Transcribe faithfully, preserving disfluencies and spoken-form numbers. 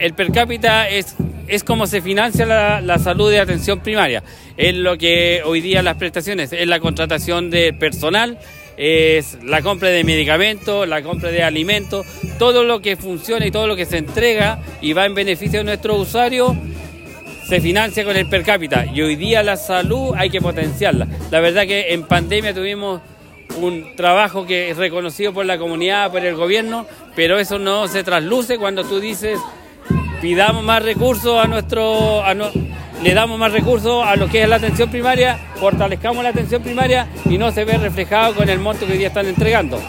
el per cápita es, es como se financia la, la salud de atención primaria. Es lo que hoy día las prestaciones, es la contratación de personal, es la compra de medicamentos, la compra de alimentos, todo lo que funciona y todo lo que se entrega y va en beneficio de nuestros usuarios se financia con el per cápita. Y hoy día la salud hay que potenciarla. La verdad que en pandemia tuvimos un trabajo que es reconocido por la comunidad, por el gobierno, pero eso no se trasluce cuando tú dices pidamos más recursos a nuestro, a no, le damos más recursos a lo que es la atención primaria, fortalezcamos la atención primaria y no se ve reflejado con el monto que hoy día están entregando.